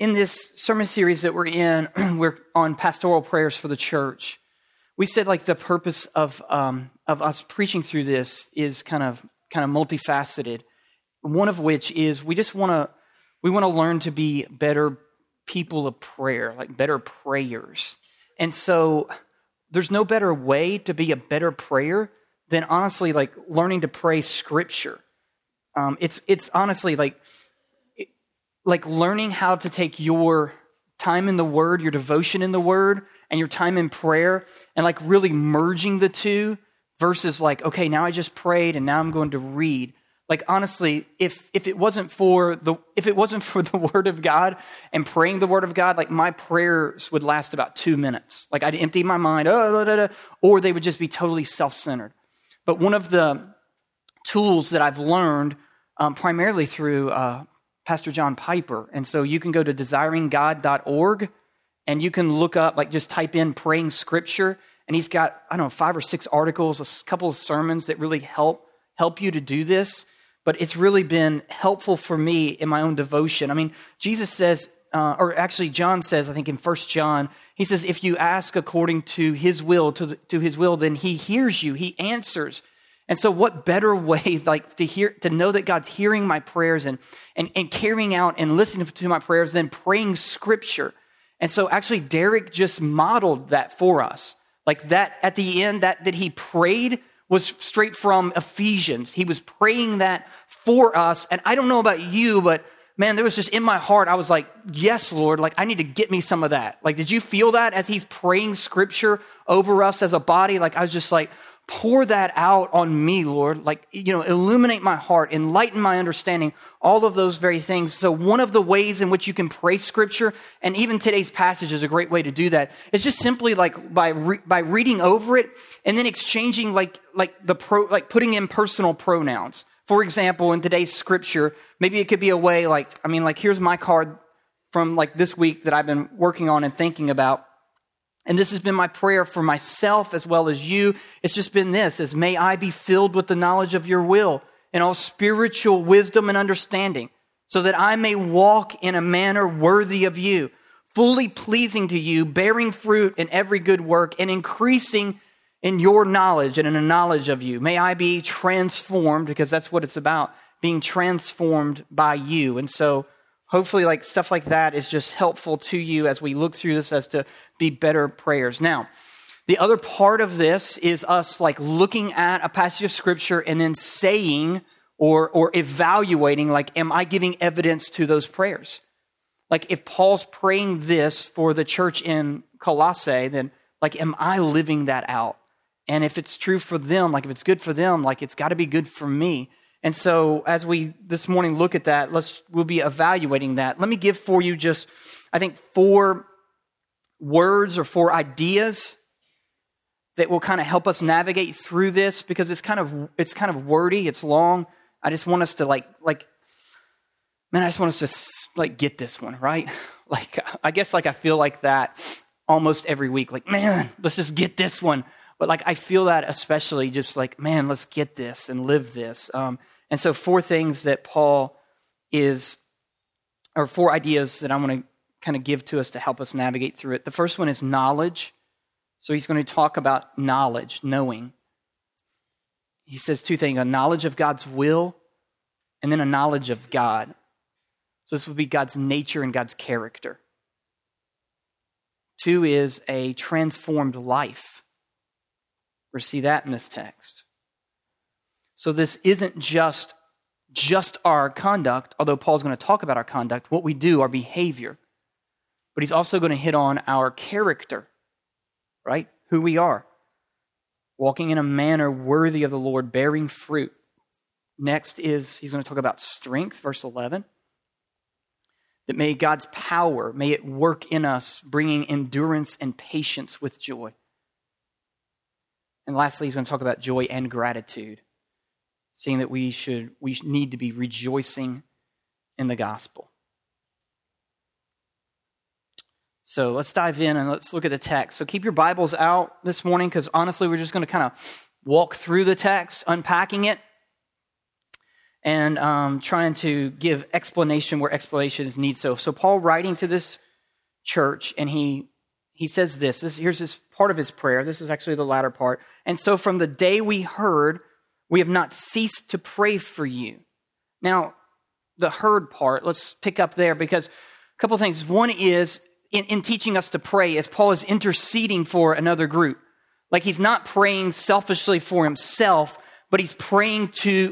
in this sermon series that we're in, we're on pastoral prayers for the church. We said like the purpose of us preaching through this is kind of multifaceted. One of which is we want to learn to be better people of prayer, like better prayers. And so there's no better way to be a better prayer than honestly like learning to pray scripture. It's honestly like learning how to take your time in the Word, your devotion in the Word, and your time in prayer, and like really merging the two versus like, okay, now I just prayed and now I'm going to read. Like honestly, if it wasn't for the Word of God and praying the Word of God, like my prayers would last about 2 minutes. Like I'd empty my mind, or they would just be totally self-centered. But one of the tools that I've learned primarily through Pastor John Piper, and so you can go to desiringgod.org and you can look up, like just type in praying scripture, and he's got, 5 or 6 articles, a couple of sermons that really help you to do this. But it's really been helpful for me in my own devotion. I mean, Jesus says, or actually John says, I think in 1 John, he says, if you ask according to his will, to his will, then he hears you, he answers. And so what better way like to know that God's hearing my prayers and carrying out and listening to my prayers than praying scripture. And so actually Derek just modeled that for us. Like that at the end that he prayed was straight from Ephesians. He was praying that for us. And I don't know about you, but man, there was just in my heart, I was like, yes, Lord, like I need to get me some of that. Like, did you feel that as he's praying scripture over us as a body? Like I was just like, pour that out on me, Lord. Like, illuminate my heart, enlighten my understanding, all of those very things. So one of the ways in which you can pray scripture, and even today's passage is a great way to do that, is just simply like by reading over it and then exchanging like putting in personal pronouns. For example, in today's scripture, maybe it could be a way like here's my card from like this week that I've been working on and thinking about. And this has been my prayer for myself as well as you. It's just been this, is may I be filled with the knowledge of your will and all spiritual wisdom and understanding, so that I may walk in a manner worthy of you, fully pleasing to you, bearing fruit in every good work and increasing in your knowledge and in the knowledge of you. May I be transformed, because that's what it's about, being transformed by you. And so hopefully like stuff like that is just helpful to you as we look through this as to be better prayers. Now, the other part of this is us like looking at a passage of scripture and then saying or evaluating, like, am I giving evidence to those prayers? Like if Paul's praying this for the church in Colossae, then like, am I living that out? And if it's true for them, like if it's good for them, like it's got to be good for me. And so as we this morning look at that, we'll be evaluating that. Let me give for you just, I think, 4 words or 4 ideas that will kind of help us navigate through this, because it's kind of wordy, it's long. I just want us to I just want us to get this one, right? Like, I guess like I feel like that almost every week. Like, man, let's just get this one. But like, I feel that especially just like, man, let's get this and live this. And so 4 things that Paul or 4 ideas that I want to kind of give to us to help us navigate through it. The first one is knowledge. So he's going to talk about knowledge, knowing. He says 2 things, a knowledge of God's will and then a knowledge of God. So this would be God's nature and God's character. 2 is a transformed life. We see that in this text. So this isn't just our conduct, although Paul's going to talk about our conduct, what we do, our behavior. But he's also going to hit on our character, right? Who we are. Walking in a manner worthy of the Lord, bearing fruit. Next is, he's going to talk about strength, verse 11. That may God's power, may it work in us, bringing endurance and patience with joy. And lastly, he's going to talk about joy and gratitude, seeing that we need to be rejoicing in the gospel. So let's dive in and let's look at the text. So keep your Bibles out this morning, because honestly, we're just going to kind of walk through the text, unpacking it. and trying to give explanation where explanation is needed. So Paul writing to this church, and he says this. Here's this part of his prayer. This is actually the latter part. And so from the day we heard, we have not ceased to pray for you. Now, the heard part, let's pick up there, because a couple of things. One is, in teaching us to pray, as Paul is interceding for another group. Like, he's not praying selfishly for himself, but he's praying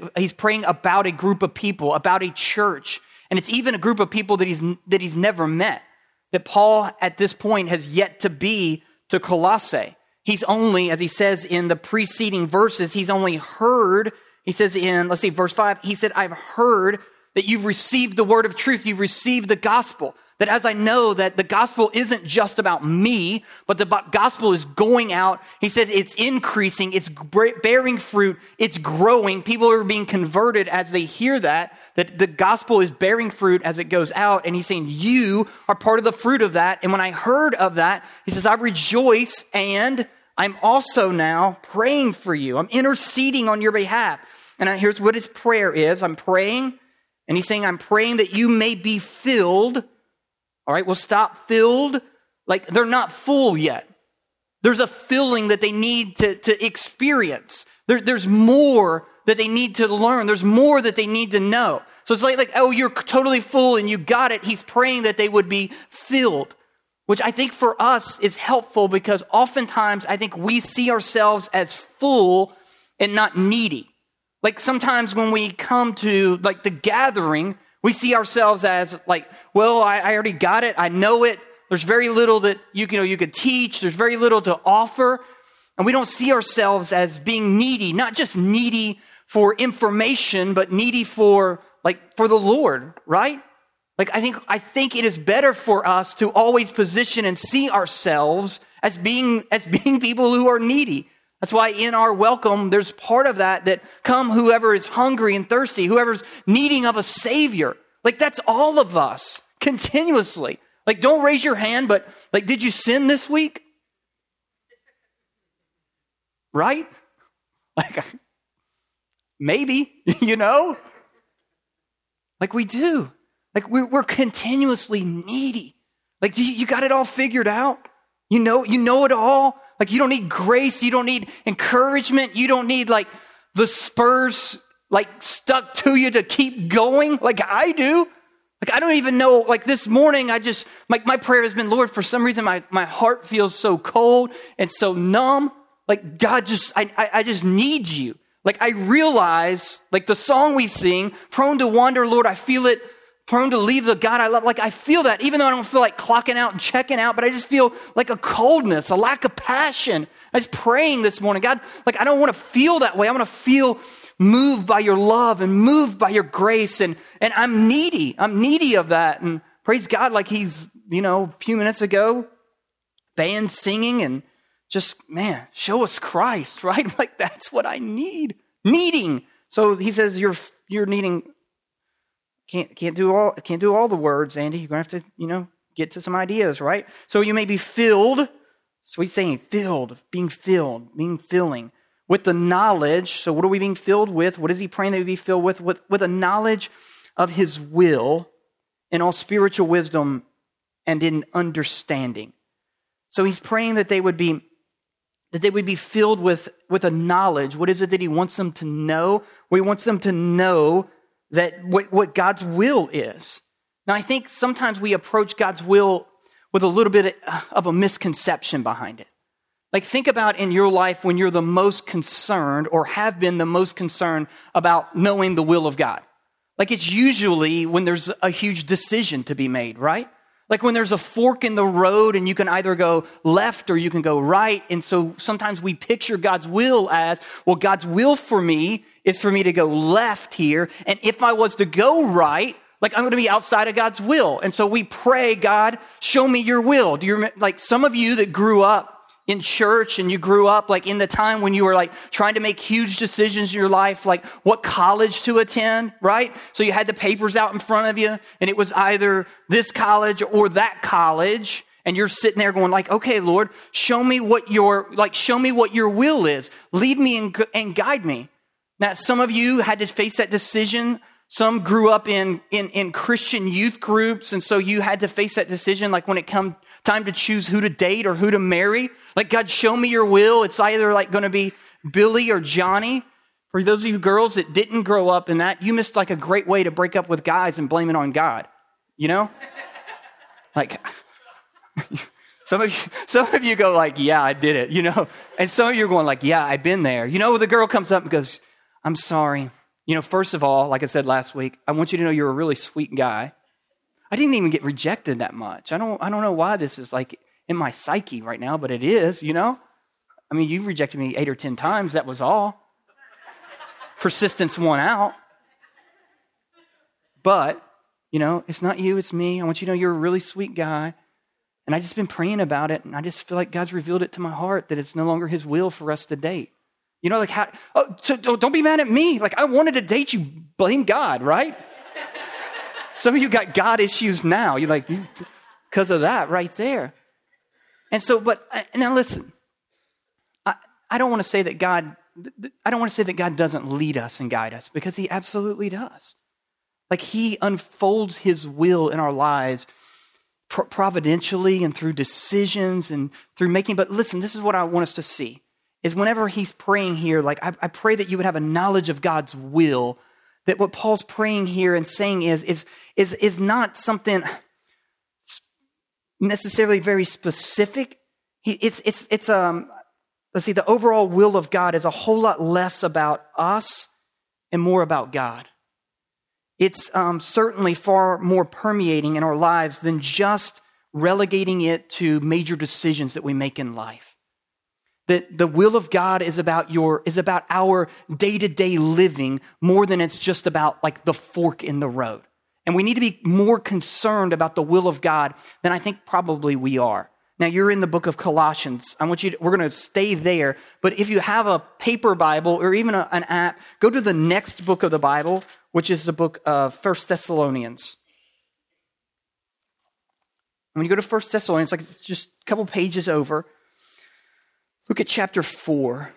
about a group of people, about a church. And it's even a group of people that he's never met, that Paul at this point has yet to be to Colossae. He's only, as he says in the preceding verses, he's only heard. He says in, let's see, verse 5, he said, I've heard that you've received the word of truth. You've received the gospel. That as I know that the gospel isn't just about me, but the gospel is going out. He says it's increasing, it's bearing fruit, it's growing. People are being converted as they hear that the gospel is bearing fruit as it goes out. And he's saying, you are part of the fruit of that. And when I heard of that, he says, I rejoice, and I'm also now praying for you. I'm interceding on your behalf. And here's what his prayer is. I'm praying, and he's saying, I'm praying that you may be filled. All right, well, stop filled. Like, they're not full yet. There's a filling that they need to experience. There's more that they need to learn. There's more that they need to know. So it's like, oh, you're totally full and you got it. He's praying that they would be filled, which I think for us is helpful, because oftentimes I think we see ourselves as full and not needy. Like, sometimes when we come to like the gathering, we see ourselves as like, well, I already got it. I know it. There's very little that you could teach. There's very little to offer. And we don't see ourselves as being needy, not just needy for information, but needy for the Lord, right? Like, I think it is better for us to always position and see ourselves as being people who are needy. That's why in our welcome, there's part of that come whoever is hungry and thirsty, whoever's needing of a Savior. Like, that's all of us continuously. Like, don't raise your hand, but like, did you sin this week? Right? Like, maybe, like we do. Like, we're continuously needy. Like, you got it all figured out? You know it all? Like, you don't need grace. You don't need encouragement. You don't need like the spurs like stuck to you to keep going like I do. Like, I don't even know, like this morning, my prayer has been, Lord, for some reason, my heart feels so cold and so numb. Like, God, I just need you. Like, I realize, like the song we sing, prone to wander, Lord, I feel it. Prone to leave the God I love. Like, I feel that, even though I don't feel like clocking out and checking out, but I just feel like a coldness, a lack of passion. I was praying this morning, God, like, I don't want to feel that way. I want to feel moved by your love and moved by your grace. And I'm needy. I'm needy of that. And praise God, like he's, a few minutes ago, band singing and just, man, show us Christ, right? Like, that's what I need. Needing. So he says, you're needing. Can't do all the words, Andy. You're going to have to, get to some ideas, right? So you may be filled. So he's saying filled, being filling with the knowledge. So what are we being filled with? What is he praying that we be filled with? With a knowledge of his will in all spiritual wisdom and in understanding. So he's praying that they would be filled with a knowledge. What is it that he wants them to know? Well, he wants them to know that what God's will is. Now, I think sometimes we approach God's will with a little bit of a misconception behind it. Like, think about in your life when you're the most concerned or have been the most concerned about knowing the will of God. Like, it's usually when there's a huge decision to be made, right? Like when there's a fork in the road and you can either go left or you can go right. And so sometimes we picture God's will as, well, God's will for me is for me to go left here. And if I was to go right, like I'm going to be outside of God's will. And so we pray, God, show me your will. Do you remember, like some of you that grew up in church and you grew up like in the time when you were like trying to make huge decisions in your life, like what college to attend, right? So you had the papers out in front of you and it was either this college or that college. And you're sitting there going like, okay, Lord, show me what your will is. Lead me and guide me. Now, some of you had to face that decision. Some grew up in Christian youth groups, and so you had to face that decision, like when it come time to choose who to date or who to marry. Like, God, show me your will. It's either like going to be Billy or Johnny. For those of you girls that didn't grow up in that, you missed like a great way to break up with guys and blame it on God. You know? Like, some of you go like, yeah, I did it, you know? And some of you are going like, yeah, I've been there. You know, the girl comes up and goes, I'm sorry. You know, first of all, like I said last week, I want you to know you're a really sweet guy. I didn't even get rejected that much. I don't know why this is like in my psyche right now, but it is, you know? I mean, you've rejected me 8 or 10 times. That was all. Persistence won out. But, you know, it's not you, it's me. I want you to know you're a really sweet guy. And I've just been praying about it, and I just feel like God's revealed it to my heart that it's no longer his will for us to date. You know, like, how? Oh, so don't be mad at me. Like, I wanted to date you. Blame God, right? Some of you got God issues now. You're like, because of that right there. And so, but now listen, I don't want to say that God doesn't lead us and guide us, because he absolutely does. Like, he unfolds his will in our lives providentially and through decisions and through making. But listen, this is what I want us to see, is whenever he's praying here, like I pray that you would have a knowledge of God's will, that what Paul's praying here and saying is not something necessarily very specific. Let's see, the overall will of God is a whole lot less about us and more about God. It's certainly far more permeating in our lives than just relegating it to major decisions that we make in life. That the will of God is about our day-to-day living more than it's just about like the fork in the road. And we need to be more concerned about the will of God than I think probably we are. Now, you're in the book of Colossians. We're going to stay there. But if you have a paper Bible or even an app, go to the next book of the Bible, which is the book of 1 Thessalonians. When you go to 1 Thessalonians, like just a couple pages over, look at chapter 4.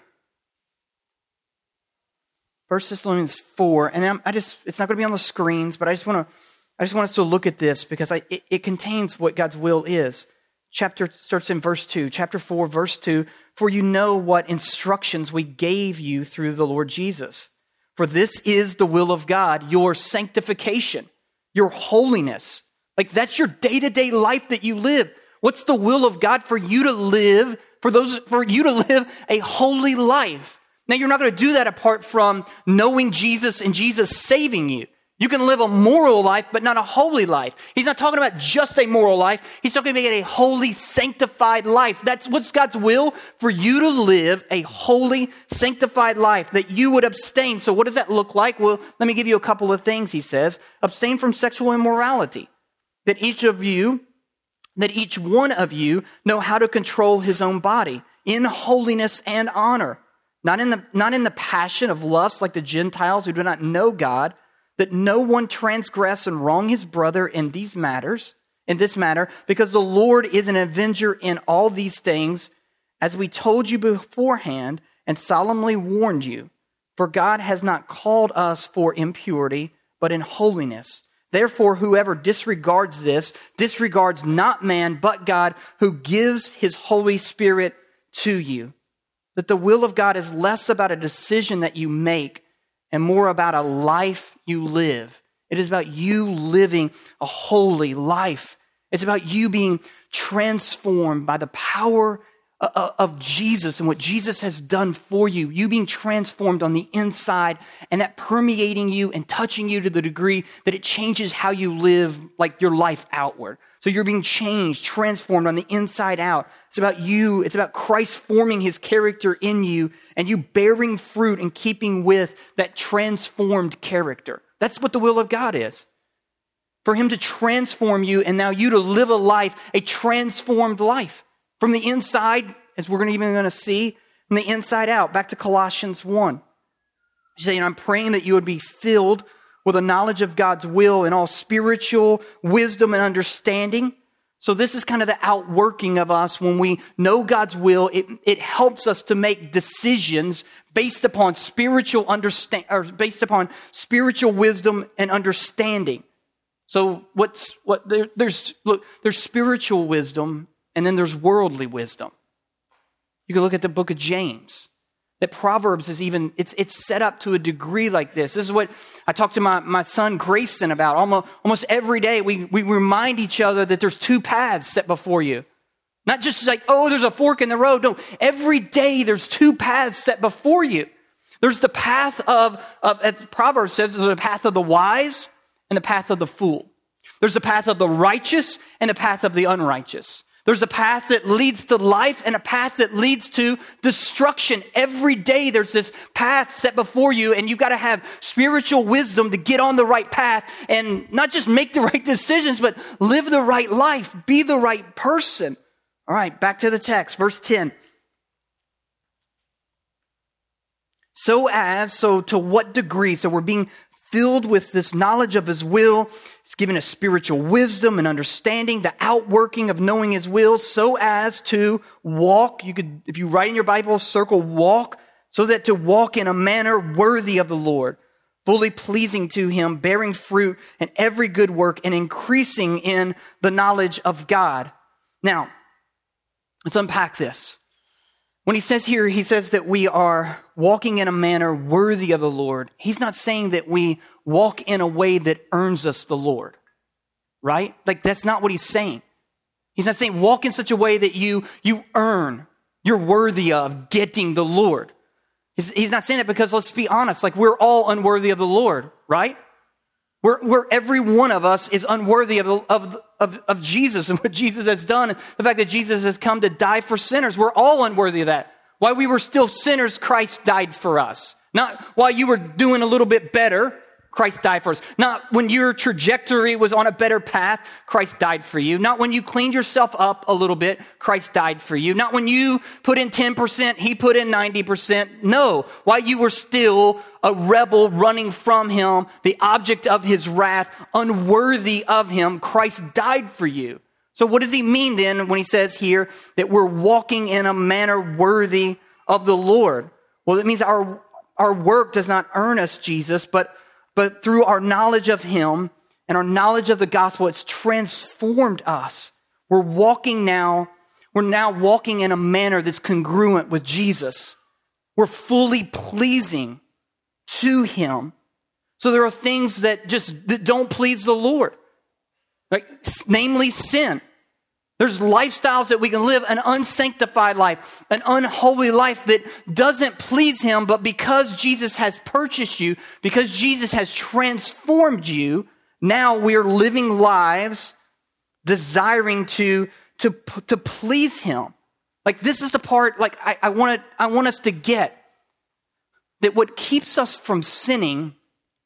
1 Thessalonians 4, and it's not going to be on the screens, but I just want us to look at this because it contains what God's will is. Chapter starts in verse 2, chapter 4, verse 2, for you know what instructions we gave you through the Lord Jesus. For this is the will of God, your sanctification, your holiness. Like, that's your day-to-day life that you live. What's the will of God for you to live, for you to live a holy life? Now, you're not going to do that apart from knowing Jesus and Jesus saving you. You can live a moral life, but not a holy life. He's not talking about just a moral life. He's talking about a holy, sanctified life. That's what's God's will, for you to live a holy, sanctified life, that you would abstain. So what does that look like? Well, let me give you a couple of things, he says. Abstain from sexual immorality. That each one of you know how to control his own body in holiness and honor. Not in the passion of lust like the Gentiles who do not know God, that no one transgress and wrong his brother in this matter, because the Lord is an avenger in all these things, as we told you beforehand and solemnly warned you. For God has not called us for impurity, but in holiness. Therefore, whoever disregards this, disregards not man, but God, who gives his Holy Spirit to you. That the will of God is less about a decision that you make and more about a life you live. It is about you living a holy life. It's about you being transformed by the power of Jesus and what Jesus has done for you. You being transformed on the inside, and that permeating you and touching you to the degree that it changes how you live, like your life outward. So you're being changed, transformed on the inside out. It's about you. It's about Christ forming his character in you and you bearing fruit and keeping with that transformed character. That's what the will of God is. For him to transform you and now you to live a life, a transformed life. From the inside, as we're even going to see, from the inside out. Back to Colossians 1. He's saying, I'm praying that you would be filled with a knowledge of God's will and all spiritual wisdom and understanding, So this is kind of the outworking of us when we know God's will. It helps us to make decisions based upon spiritual based upon spiritual wisdom and understanding. So there's spiritual wisdom and then there's worldly wisdom. You can look at the book of James. That Proverbs is it's set up to a degree like this. This is what I talk to my son Grayson about. Almost every day we remind each other that there's two paths set before you. Not just like, oh, there's a fork in the road. No, every day there's two paths set before you. There's the path of as Proverbs says, there's the path of the wise and the path of the fool. There's the path of the righteous and the path of the unrighteous. There's a path that leads to life and a path that leads to destruction. Every day there's this path set before you, and you've got to have spiritual wisdom to get on the right path and not just make the right decisions, but live the right life, be the right person. All right, back to the text, verse 10. So to what degree? So we're being filled with this knowledge of his will. It's given us spiritual wisdom and understanding, the outworking of knowing his will, so as to walk. You could, if you write in your Bible, circle walk, so that to walk in a manner worthy of the Lord, fully pleasing to him, bearing fruit in every good work and increasing in the knowledge of God. Now, let's unpack this. When he says here, he says that we are walking in a manner worthy of the Lord. He's not saying that we walk in a way that earns us the Lord, right? Like that's not what he's saying. He's not saying walk in such a way that you earn, you're worthy of getting the Lord. He's not saying that because let's be honest, like we're all unworthy of the Lord, right? We're every one of us is unworthy of Jesus and what Jesus has done. The fact that Jesus has come to die for sinners. We're all unworthy of that. While we were still sinners, Christ died for us. Not while you were doing a little bit better, Christ died for us. Not when your trajectory was on a better path, Christ died for you. Not when you cleaned yourself up a little bit, Christ died for you. Not when you put in 10%, he put in 90%. No, while you were still a rebel running from him, the object of his wrath, unworthy of him, Christ died for you. So what does he mean then when he says here that we're walking in a manner worthy of the Lord? Well, it means our work does not earn us Jesus, but through our knowledge of him and our knowledge of the gospel, it's transformed us. We're now walking in a manner that's congruent with Jesus. We're fully pleasing to him. So there are things that don't please the Lord, like namely sin. There's lifestyles that we can live, an unsanctified life, an unholy life that doesn't please him, but because Jesus has purchased you, because Jesus has transformed you, now we're living lives desiring to please him. Like this is the part, like I want us to get that what keeps us from sinning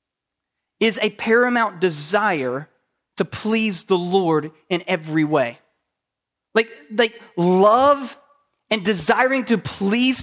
is a paramount desire to please the Lord in every way. Like love and desiring to please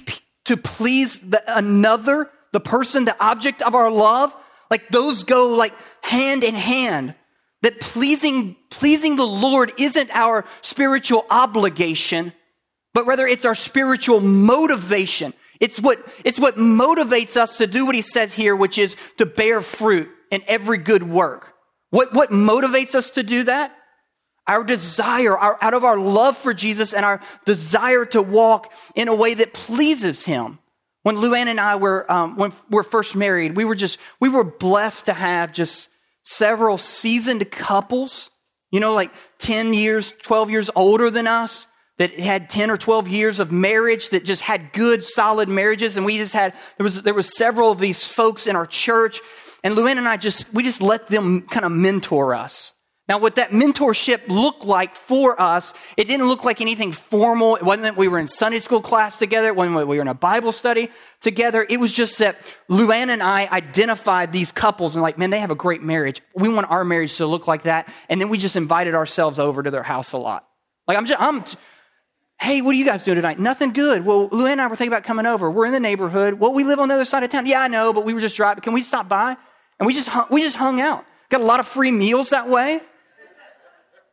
another, the person, the object of our love, like those go like hand in hand. That pleasing the Lord isn't our spiritual obligation, but rather it's our spiritual motivation. It's what motivates us to do what he says here, which is to bear fruit in every good work. What motivates us to do that? Our desire, out of our love for Jesus and our desire to walk in a way that pleases him. When Luann and I when we were first married, we were blessed to have just several seasoned couples, like 10 years, 12 years older than us, that had 10 or 12 years of marriage, that just had good, solid marriages. And we just had, there was several of these folks in our church. And Luann and I we just let them kind of mentor us. Now, what that mentorship looked like for us, it didn't look like anything formal. It wasn't that we were in Sunday school class together. It wasn't that we were in a Bible study together. It was just that Luann and I identified these couples and like, man, they have a great marriage. We want our marriage to look like that. And then we just invited ourselves over to their house a lot. Like, hey, what are you guys doing tonight? Nothing good. Well, Luann and I were thinking about coming over. We're in the neighborhood. Well, we live on the other side of town. Yeah, I know, but we were just driving. Can we stop by? And we just hung out. Got a lot of free meals that way.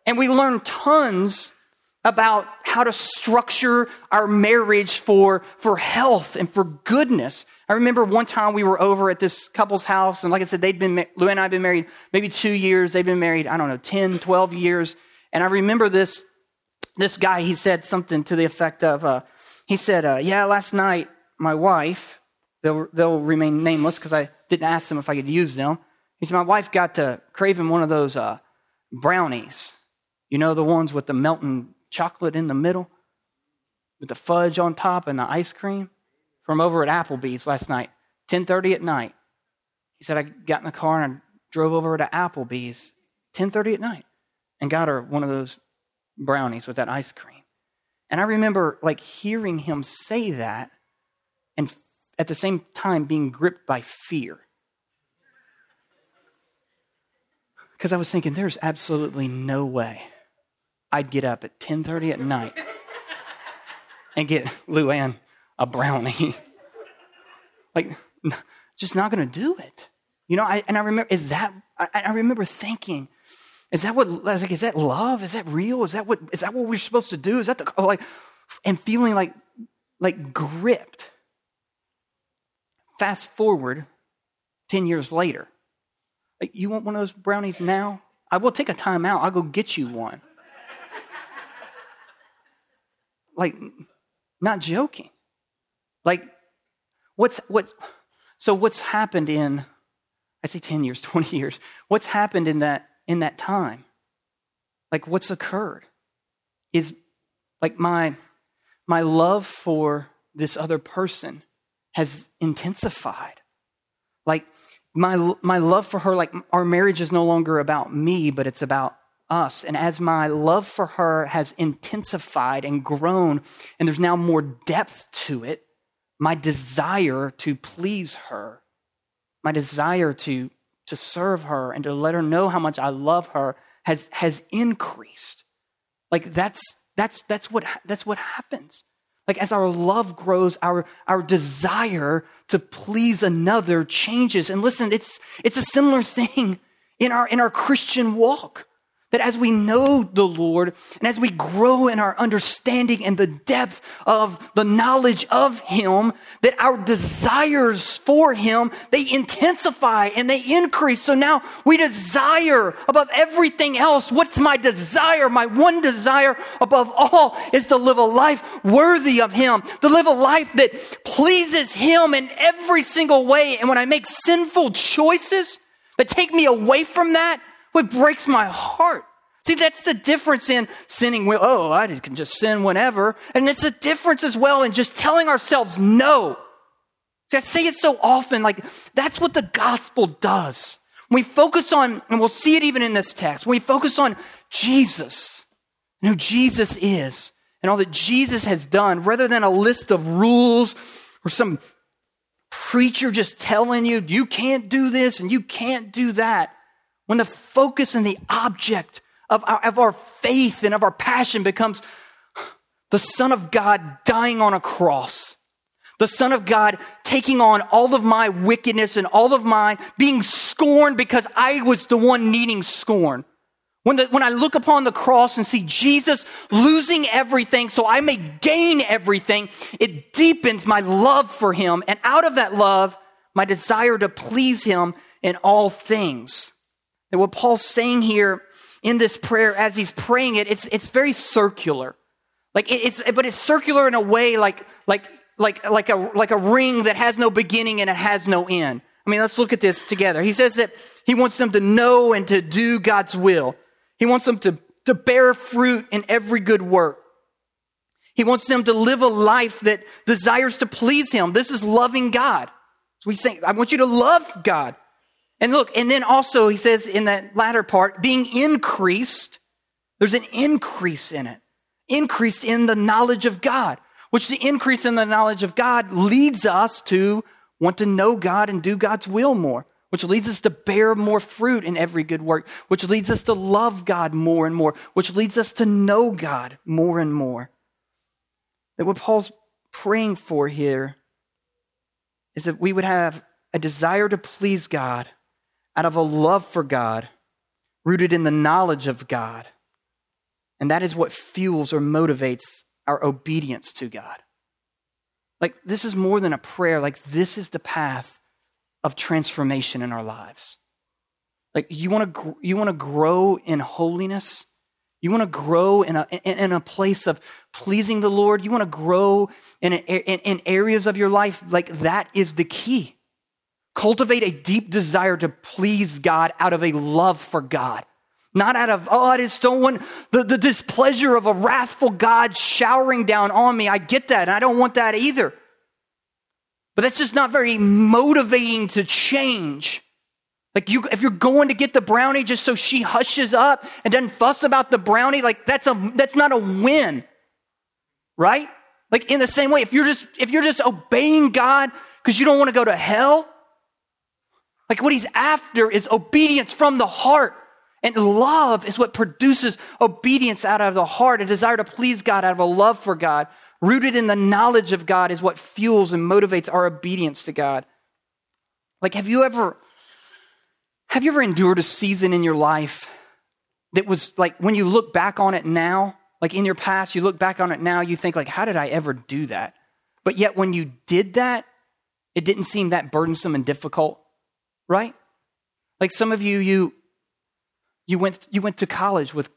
And we learn tons about how to structure our marriage for health and for goodness. I remember one time we were over at this couple's house, and like I said, Lou and I had been married maybe 2 years. They've been married, 10, 12 years. And I remember this guy, he said something to the effect of, yeah, last night, my wife, they'll remain nameless because I didn't ask them if I could use them. He said, my wife got to craving one of those brownies. You know, the ones with the melting chocolate in the middle with the fudge on top and the ice cream from over at Applebee's last night, 10:30 at night. He said, I got in the car and I drove over to Applebee's 10:30 at night and got her one of those brownies with that ice cream. And I remember like hearing him say that and at the same time being gripped by fear. Because I was thinking, there's absolutely no way I'd get up at 10:30 at night and get Luann a brownie. Like, just not going to do it. You know, I remember, I remember thinking, is that love? Is that real? Is that what we're supposed to do? Is that and feeling like gripped. Fast forward 10 years later. Like, you want one of those brownies now? I will take a time out. I'll go get you one. Like, not joking. Like, what's happened in, I say 10 years, 20 years. What's happened in that time? Like, what's occurred is like my love for this other person has intensified. Like, my love for her, like, our marriage is no longer about me, but it's about us. And as my love for her has intensified and grown, and there's now more depth to it, my desire to please her, my desire to serve her and to let her know how much I love her has increased. Like, that's what happens. Like, as our love grows, our desire to please another changes. And listen, it's a similar thing in our Christian walk. That as we know the Lord and as we grow in our understanding and the depth of the knowledge of Him, that our desires for Him, they intensify and they increase. So now we desire above everything else. What's my desire? My one desire above all is to live a life worthy of Him, to live a life that pleases Him in every single way. And when I make sinful choices that take me away from that, it breaks my heart. See, that's the difference in sinning. I can just sin whenever. And it's the difference as well in just telling ourselves no. See, I say it so often, like, that's what the gospel does. When we focus on, and we'll see it even in this text, when we focus on Jesus and who Jesus is and all that Jesus has done, rather than a list of rules or some preacher just telling you, you can't do this and you can't do that. When the focus and the object of our faith and of our passion becomes the Son of God dying on a cross, the Son of God taking on all of my wickedness and all of mine, being scorned because I was the one needing scorn. When I look upon the cross and see Jesus losing everything so I may gain everything, it deepens my love for Him. And out of that love, my desire to please Him in all things. And what Paul's saying here in this prayer, as he's praying it, it's very circular. But it's circular in a way like a ring that has no beginning and it has no end. I mean, let's look at this together. He says that he wants them to know and to do God's will. He wants them to bear fruit in every good work. He wants them to live a life that desires to please Him. This is loving God. So we say, I want you to love God. And look, and then also he says in that latter part, being increased, there's an increase in it. Increased in the knowledge of God, which the increase in the knowledge of God leads us to want to know God and do God's will more, which leads us to bear more fruit in every good work, which leads us to love God more and more, which leads us to know God more and more. That what Paul's praying for here is that we would have a desire to please God out of a love for God, rooted in the knowledge of God, And that is what fuels or motivates our obedience to God. Like, this is more than a prayer. Like, this is the path of transformation in our lives. Like, you want to grow in holiness. You want to grow in a place of pleasing the Lord. You want to grow in areas of your life. Like, that is the key. Cultivate a deep desire to please God out of a love for God. Not out of, I just don't want the displeasure of a wrathful God showering down on me. I get that, and I don't want that either. But that's just not very motivating to change. Like, if you're going to get the brownie just so she hushes up and doesn't fuss about the brownie, like that's not a win, right? Like, in the same way, if you're just obeying God because you don't want to go to hell, like, what he's after is obedience from the heart. And love is what produces obedience out of the heart. A desire to please God out of a love for God, rooted in the knowledge of God, is what fuels and motivates our obedience to God. Like, have you ever endured a season in your life that was like, when you look back on it now, like in your past, you look back on it now, you think like, how did I ever do that? But yet when you did that, it didn't seem that burdensome and difficult, right? Like, some of you went to college with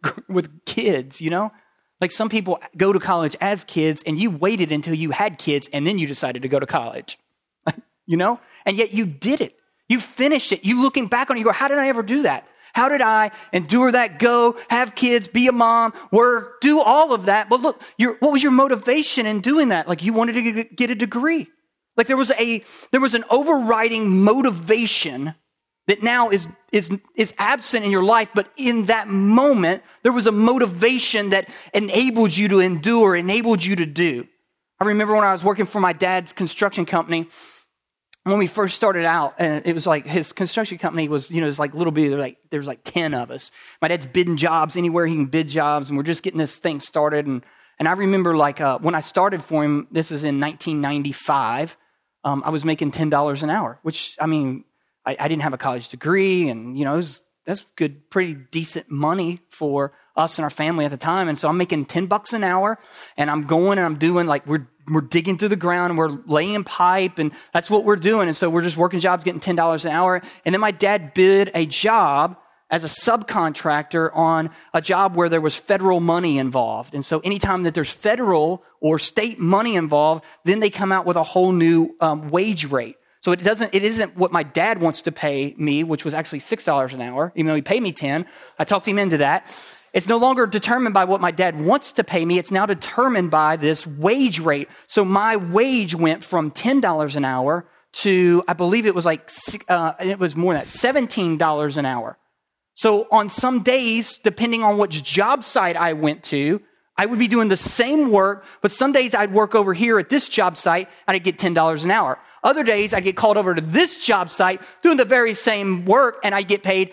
kids, you know? Like, some people go to college as kids and you waited until you had kids and then you decided to go to college, you know? And yet you did it. You finished it. You looking back on it, you go, how did I ever do that? How did I endure that, go, have kids, be a mom, work, do all of that? But look, what was your motivation in doing that? Like, you wanted to get a degree. Like, there was an overriding motivation that now is absent in your life, but in that moment, there was a motivation that enabled you to endure, enabled you to do. I remember when I was working for my dad's construction company, when we first started out, and it was like his construction company was, you know, it's like little bit, there's like 10 of us. My dad's bidding jobs anywhere he can bid jobs, and we're just getting this thing started. And I remember when I started for him, this is in 1995, I was making $10 an hour, which, I mean, I didn't have a college degree, and, you know, that's good, pretty decent money for us and our family at the time. And so I'm making $10 an hour, and I'm going and I'm doing, like, we're digging through the ground and we're laying pipe, and that's what we're doing. And so we're just working jobs, getting $10 an hour. And then my dad bid a job as a subcontractor on a job where there was federal money involved. And so anytime that there's federal or state money involved, then they come out with a whole new wage rate. So it isn't what my dad wants to pay me, which was actually $6 an hour, even though he paid me 10. I talked him into that. It's no longer determined by what my dad wants to pay me. It's now determined by this wage rate. So my wage went from $10 an hour to, I believe it was it was more than that, $17 an hour. So on some days, depending on which job site I went to, I would be doing the same work, but some days I'd work over here at this job site and I'd get $10 an hour. Other days I'd get called over to this job site doing the very same work and I'd get paid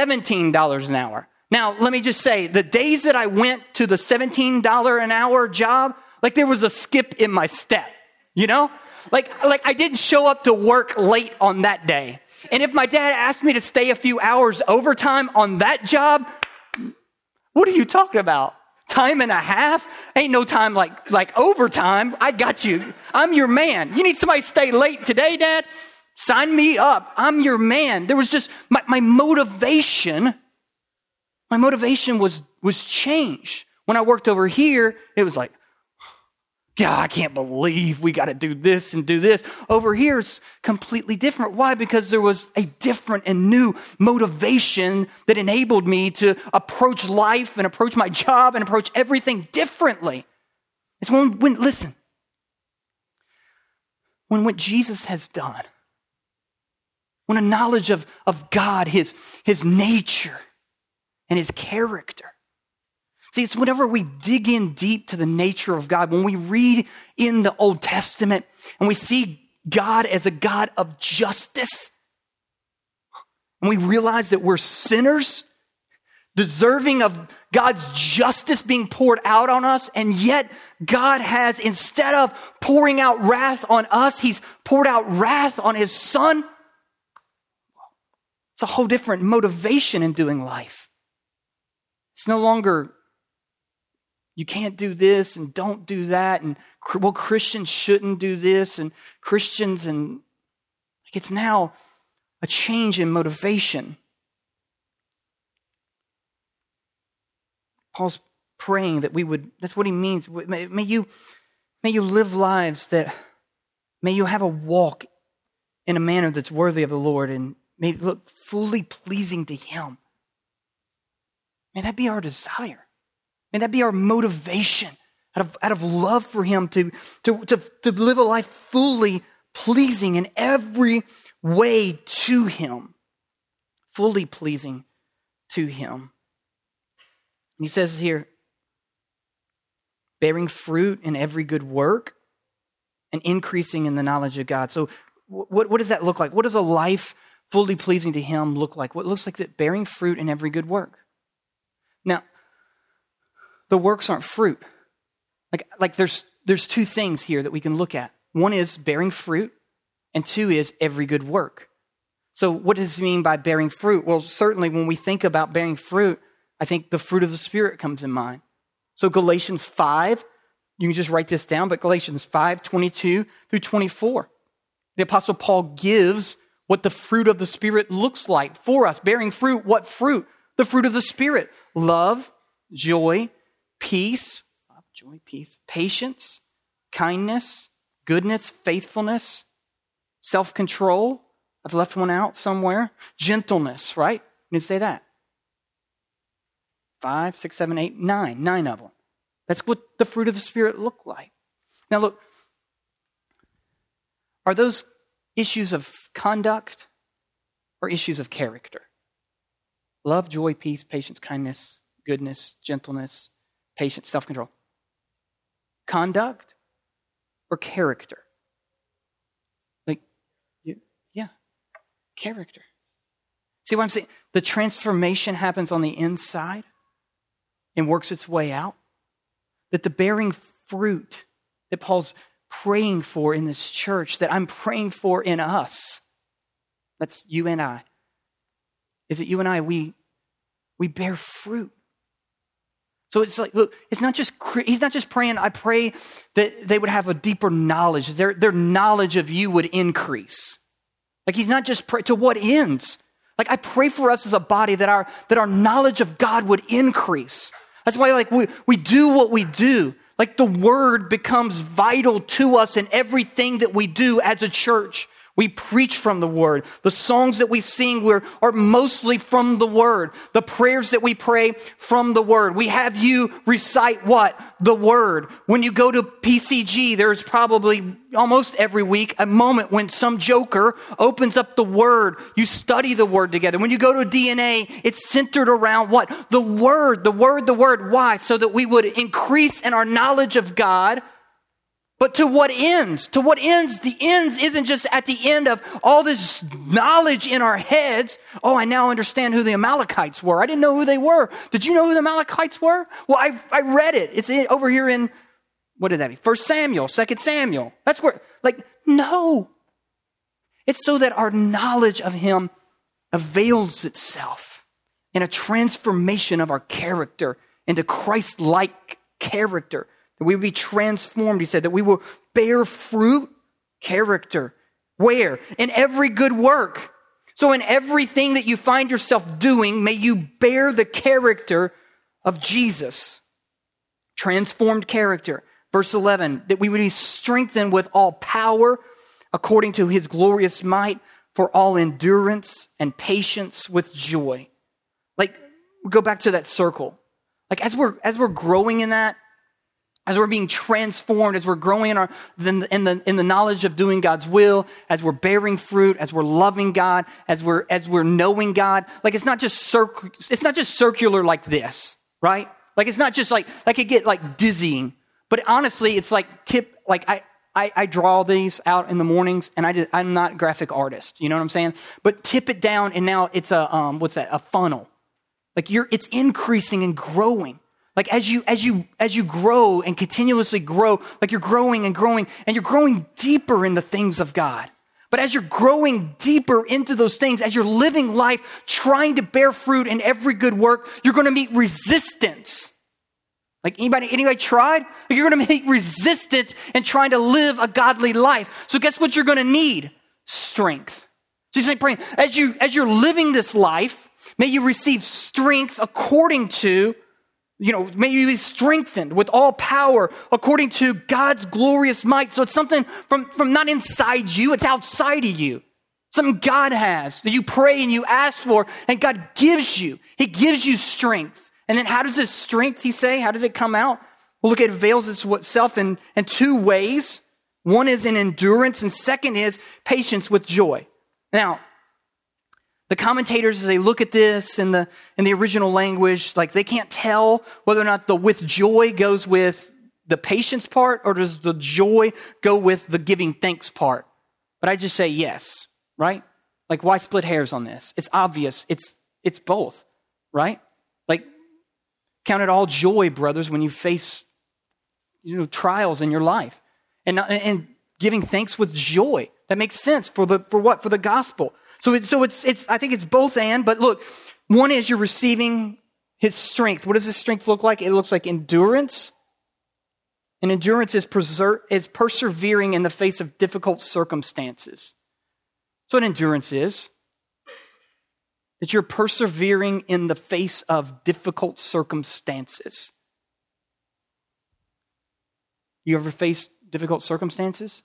$17 an hour. Now, let me just say, the days that I went to the $17 an hour job, like, there was a skip in my step, you know? Like I didn't show up to work late on that day. And if my dad asked me to stay a few hours overtime on that job, what are you talking about? Time and a half? Ain't no time like overtime. I got you. I'm your man. You need somebody to stay late today, Dad? Sign me up. I'm your man. There was just my motivation. My motivation was changed. When I worked over here, it was like, God, I can't believe we got to do this and do this. Over here, it's completely different. Why? Because there was a different and new motivation that enabled me to approach life and approach my job and approach everything differently. It's when what Jesus has done, when a knowledge of God, his nature and his character. See, it's whenever we dig in deep to the nature of God, when we read in the Old Testament and we see God as a God of justice, and we realize that we're sinners, deserving of God's justice being poured out on us, and yet God has, instead of pouring out wrath on us, he's poured out wrath on his Son. It's a whole different motivation in doing life. It's no longer you can't do this and don't do that. And well, Christians shouldn't do this and Christians, and it's now a change in motivation. Paul's praying that we would, that's what he means. May you live lives that, may you have a walk in a manner that's worthy of the Lord and may it look fully pleasing to him. May that be our desire. May that be our motivation out of love for him to live a life fully pleasing in every way to him. Fully pleasing to him. And he says here, bearing fruit in every good work and increasing in the knowledge of God. So what does that look like? What does a life fully pleasing to him look like? What looks like that? Bearing fruit in every good work. Now, the works aren't fruit. Like there's two things here that we can look at. One is bearing fruit, and two is every good work. So what does it mean by bearing fruit? Well, certainly when we think about bearing fruit, I think the fruit of the Spirit comes in mind. So Galatians 5, you can just write this down, but Galatians 5, 22 through 24. The Apostle Paul gives what the fruit of the Spirit looks like for us. Bearing fruit, what fruit? The fruit of the Spirit. Love, joy, peace, patience, kindness, goodness, faithfulness, self-control. I've left one out somewhere. Gentleness, right? You didn't say that. 5, 6, 7, 8, 9. 9 of them. That's what the fruit of the Spirit look like. Now look, are those issues of conduct or issues of character? Love, joy, peace, patience, kindness, goodness, gentleness, patience, self-control. Conduct or character? Character. See what I'm saying? The transformation happens on the inside and works its way out. That the bearing fruit that Paul's praying for in this church, that I'm praying for in us, that's you and I, is that you and I, we bear fruit. So it's like, look, he's not just praying, I pray that they would have a deeper knowledge, their knowledge of you would increase. Like he's not just to what ends? Like I pray for us as a body that our knowledge of God would increase. That's why like we do what we do. Like the word becomes vital to us in everything that we do as a church. We preach from the word. The songs that we sing are mostly from the word. The prayers that we pray from the word. We have you recite what? The word. When you go to PCG, there's probably almost every week a moment when some joker opens up the word. You study the word together. When you go to DNA, it's centered around what? The word, the word, the word. Why? So that we would increase in our knowledge of God. But to what ends? To what ends? The ends isn't just at the end of all this knowledge in our heads. Oh, I now understand who the Amalekites were. I didn't know who they were. Did you know who the Amalekites were? Well, I read it. It's over here in, what did that be? 1 Samuel, 2 Samuel. That's where, no. It's so that our knowledge of him avails itself in a transformation of our character into Christ-like character. That we will be transformed, he said, that we will bear fruit, character. Where? In every good work. So in everything that you find yourself doing, may you bear the character of Jesus. Transformed character. Verse 11, that we would be strengthened with all power according to his glorious might for all endurance and patience with joy. Like, go back to that circle. Like as we're growing in that, as we're being transformed, as we're growing in the knowledge of doing God's will, as we're bearing fruit, as we're loving God, as we're knowing God, like it's not just circular like this, right? Like it's not just like it get like dizzying, but honestly, it's like I draw these out in the mornings, and I'm not a graphic artist, you know what I'm saying? But tip it down, and now it's a funnel. Like it's increasing and growing. Like as you grow and continuously grow, like you're growing and growing, and you're growing deeper in the things of God. But as you're growing deeper into those things, as you're living life, trying to bear fruit in every good work, you're going to meet resistance. Like anybody tried? You're going to meet resistance in trying to live a godly life. So guess what you're going to need? Strength. So he's like praying, as you're living this life, may you receive strength according to, may you be strengthened with all power according to God's glorious might. So it's something from not inside you, it's outside of you. Something God has that you pray and you ask for, and God gives you. He gives you strength. And then how does this strength, he say, how does it come out? Well, look, it avails itself in two ways. One is in endurance, and second is patience with joy. Now, the commentators, as they look at this in the original language, like they can't tell whether or not the with joy goes with the patience part, or does the joy go with the giving thanks part. But I just say yes, right? Like, why split hairs on this? It's obvious. It's both, right? Like, count it all joy, brothers, when you face trials in your life, and giving thanks with joy. That makes sense for what? For the gospel. So it's I think it's both and, but look, one is you're receiving his strength. What does his strength look like? It looks like endurance. And endurance is persevering in the face of difficult circumstances. That's what endurance is. That you're persevering in the face of difficult circumstances. You ever face difficult circumstances?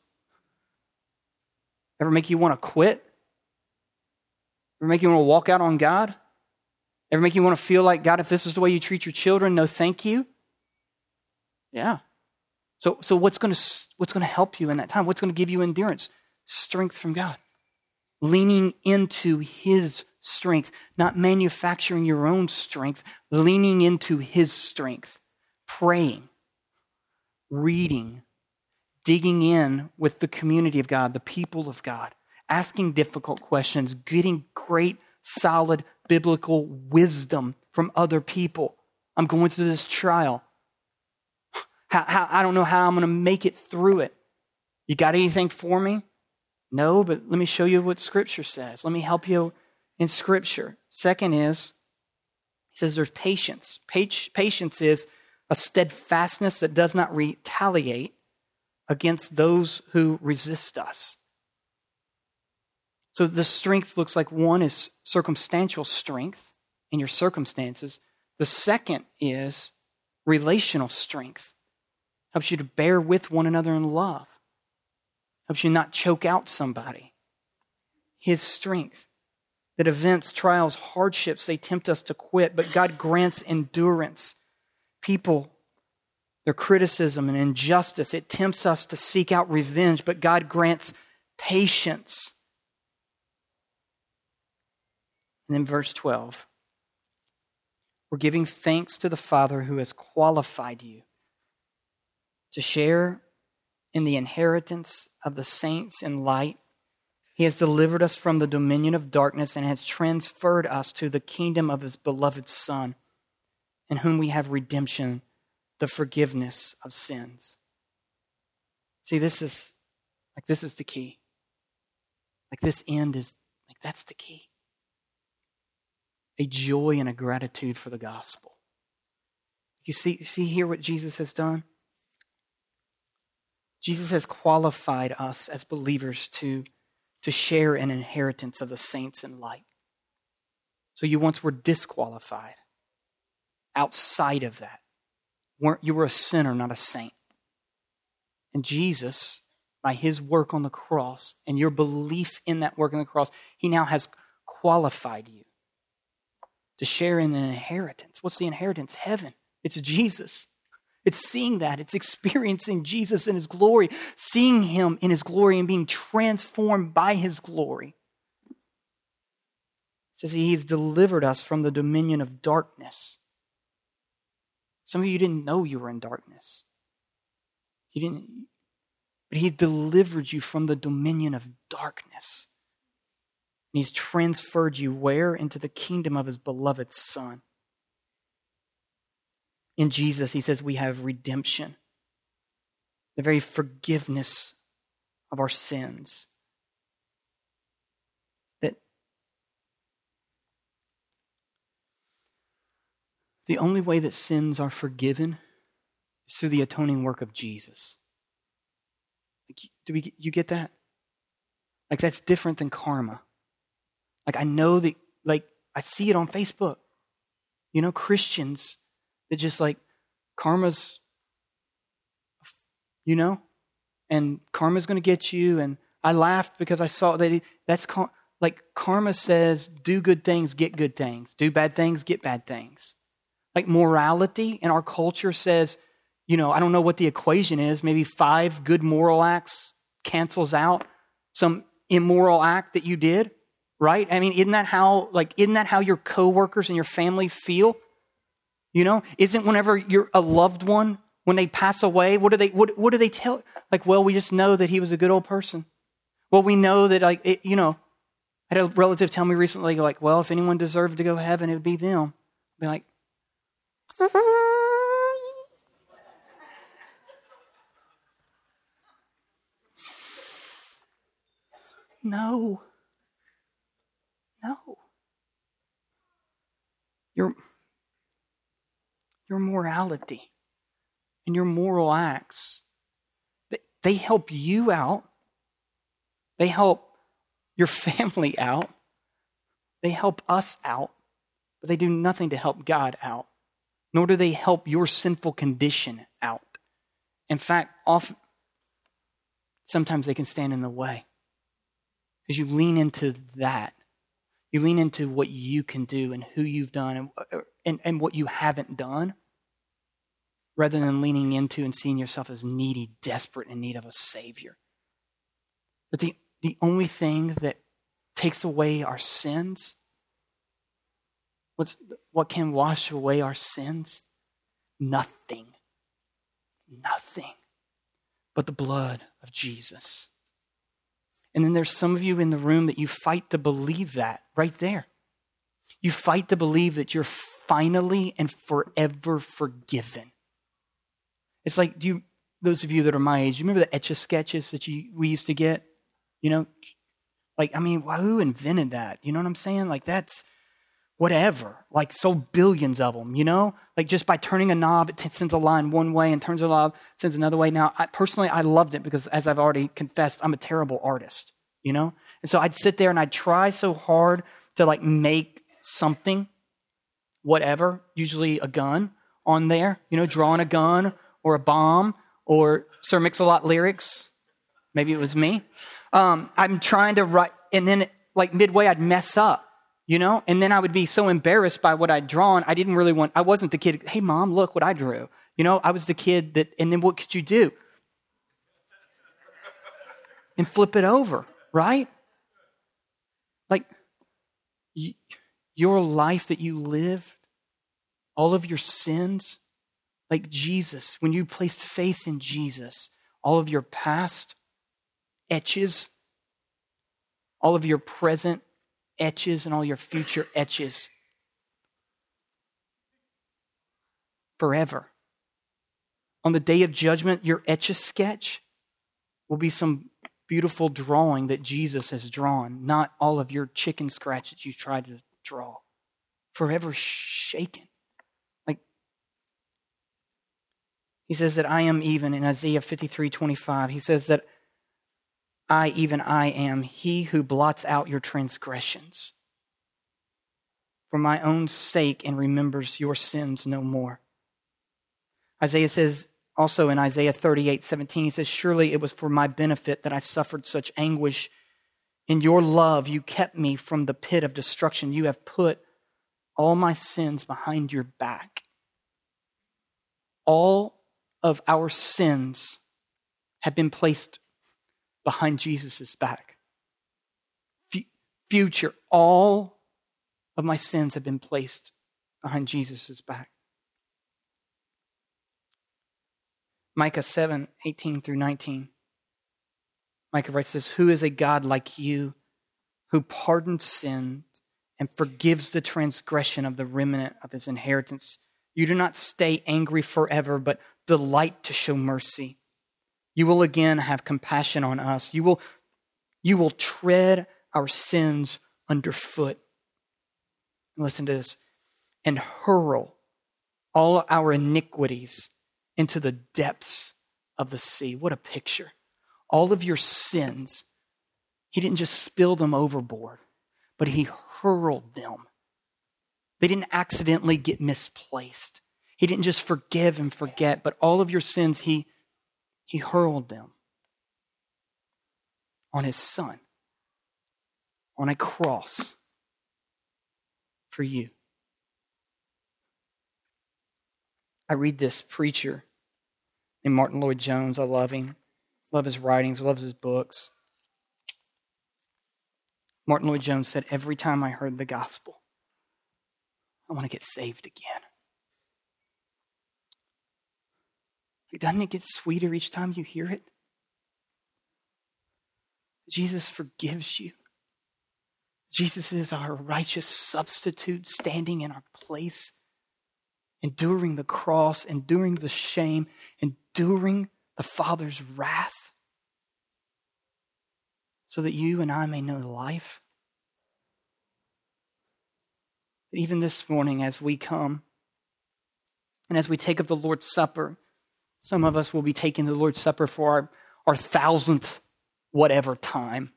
Ever make you want to quit? Ever make you want to walk out on God? Ever make you want to feel like, God, if this is the way you treat your children, no thank you? Yeah. So what's going to help you in that time? What's going to give you endurance? Strength from God. Leaning into his strength, not manufacturing your own strength, leaning into his strength. Praying, reading, digging in with the community of God, the people of God, asking difficult questions, getting great, solid biblical wisdom from other people. I'm going through this trial. I don't know how I'm going to make it through it. You got anything for me? No, but let me show you what Scripture says. Let me help you in Scripture. Second is, he says there's patience. Patience is a steadfastness that does not retaliate against those who resist us. So the strength looks like, one is circumstantial strength in your circumstances. The second is relational strength. Helps you to bear with one another in love. Helps you not choke out somebody. His strength. That events, trials, hardships, they tempt us to quit, but God grants endurance. People, their criticism and injustice, it tempts us to seek out revenge, but God grants patience. And then verse 12. We're giving thanks to the Father who has qualified you to share in the inheritance of the saints in light. He has delivered us from the dominion of darkness and has transferred us to the kingdom of his beloved Son, in whom we have redemption, the forgiveness of sins. See, this is the key. Like this end is, like that's the key. A joy and a gratitude for the gospel. You see here what Jesus has done? Jesus has qualified us as believers to share an inheritance of the saints in light. So you once were disqualified. Outside of that. You were a sinner, not a saint. And Jesus, by his work on the cross and your belief in that work on the cross, he now has qualified you to share in an inheritance. What's the inheritance? Heaven. It's Jesus. It's seeing that. It's experiencing Jesus in his glory, seeing him in his glory and being transformed by his glory. It says he's delivered us from the dominion of darkness. Some of you didn't know you were in darkness. But he delivered you from the dominion of darkness. And he's transferred you where? Into the kingdom of his beloved Son. In Jesus, he says we have redemption, the very forgiveness of our sins. That the only way that sins are forgiven is through the atoning work of Jesus. You get that? Like, that's different than karma. Like, I know that, like, I see it on Facebook. You know, Christians that just like, karma's, you know, and karma's going to get you. And I laughed because I saw that like karma says, do good things, get good things. Do bad things, get bad things. Like morality in our culture says, you know, I don't know what the equation is. Maybe 5 good moral acts cancels out some immoral act that you did, right? I mean, isn't that how your coworkers and your family feel? You know, isn't whenever you're a loved one, when they pass away, what do they tell? Like, well, we just know that he was a good old person. Well, we know that, like, I had a relative tell me recently, like, well, if anyone deserved to go to heaven, it would be them. I'd be like, no. Your morality and your moral acts, they help you out. They help your family out. They help us out. But they do nothing to help God out. Nor do they help your sinful condition out. In fact, sometimes they can stand in the way. Because you lean into that. You lean into what you can do and who you've done and what you haven't done, rather than leaning into and seeing yourself as needy, desperate, in need of a Savior. But the only thing that takes away our sins, what can wash away our sins? Nothing. Nothing but the blood of Jesus. And then there's some of you in the room that you fight to believe that right there. You fight to believe that you're finally and forever forgiven. It's like, those of you that are my age, you remember the Etch-a-Sketches that we used to get? You know, like, I mean, who invented that? You know what I'm saying? Like, that's whatever. Like, so billions of them, you know? Like, just by turning a knob, it sends a line one way and turns a knob, sends another way. Now, I loved it because, as I've already confessed, I'm a terrible artist, you know? And so I'd sit there and I'd try so hard to, like, make something, whatever, usually a gun on there, you know, drawing a gun or a bomb or Sir Mix-a-Lot lyrics. Maybe it was me. I'm trying to write, and then, like, midway I'd mess up. You know, and then I would be so embarrassed by what I'd drawn. I wasn't the kid, hey, Mom, look what I drew. You know, I was the kid that, and then what could you do? And flip it over, right? Like, your life that you lived, all of your sins, like Jesus, when you placed faith in Jesus, all of your past etches, all of your present etches and all your future etches forever. On the day of judgment, your Etch-a-Sketch will be some beautiful drawing that Jesus has drawn, not all of your chicken scratch that you tried to draw. Forever shaken. Like, he says that I am even, in Isaiah 53:25, he says that I am he who blots out your transgressions for my own sake and remembers your sins no more. Isaiah says also in Isaiah 38:17, he says, surely it was for my benefit that I suffered such anguish. In your love, you kept me from the pit of destruction. You have put all my sins behind your back. All of our sins have been placed behind Jesus' back. Future, all of my sins have been placed behind Jesus' back. Micah 7:18-19. Micah writes this, who is a God like you who pardons sin and forgives the transgression of the remnant of his inheritance? You do not stay angry forever, but delight to show mercy. You will again have compassion on us. You will tread our sins underfoot. Listen to this. And hurl all our iniquities into the depths of the sea. What a picture. All of your sins, he didn't just spill them overboard, but he hurled them. They didn't accidentally get misplaced. He didn't just forgive and forget, but all of your sins, he hurled them on his Son, on a cross for you. I read this preacher named Martin Lloyd-Jones. I love him. Love his writings. Love his books. Martin Lloyd-Jones said, every time I heard the gospel, I want to get saved again. Doesn't it get sweeter each time you hear it? Jesus forgives you. Jesus is our righteous substitute standing in our place, enduring the cross, enduring the shame, enduring the Father's wrath, so that you and I may know life. Even this morning as we come and as we take up the Lord's Supper, some of us will be taking the Lord's Supper for our 1,000th whatever time.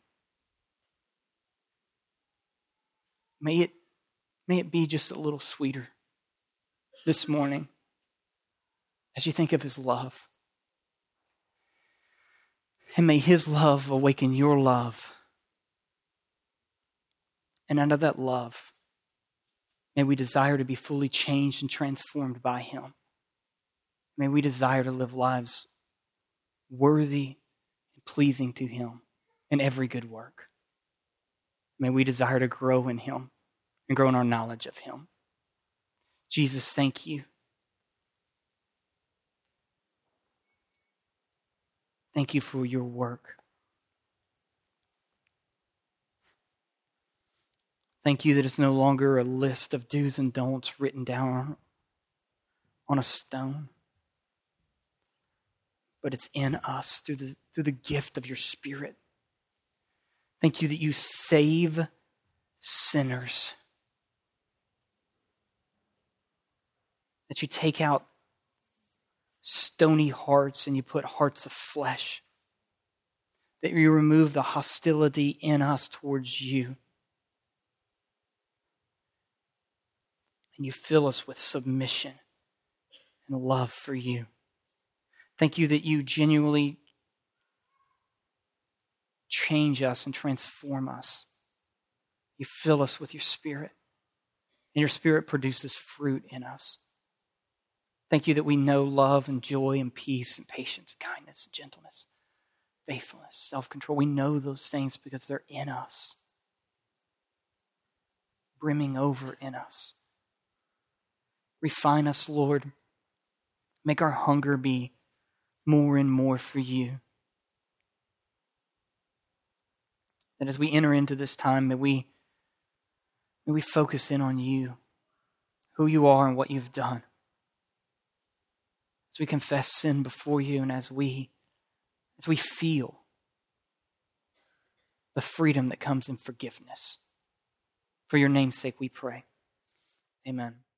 May it be just a little sweeter this morning as you think of his love. And may his love awaken your love. And out of that love, may we desire to be fully changed and transformed by him. May we desire to live lives worthy and pleasing to him in every good work. May we desire to grow in him and grow in our knowledge of him. Jesus, thank you. Thank you for your work. Thank you that it's no longer a list of do's and don'ts written down on a stone, but it's in us through the gift of your Spirit. Thank you that you save sinners, that you take out stony hearts and you put hearts of flesh, that you remove the hostility in us towards you. And you fill us with submission and love for you. Thank you that you genuinely change us and transform us. You fill us with your Spirit, and your Spirit produces fruit in us. Thank you that we know love and joy and peace and patience, kindness and gentleness, faithfulness, self-control. We know those things because they're in us, brimming over in us. Refine us, Lord. Make our hunger be more and more for you. That as we enter into this time, may we focus in on you, who you are and what you've done. As we confess sin before you and as we feel the freedom that comes in forgiveness. For your name's sake we pray. Amen.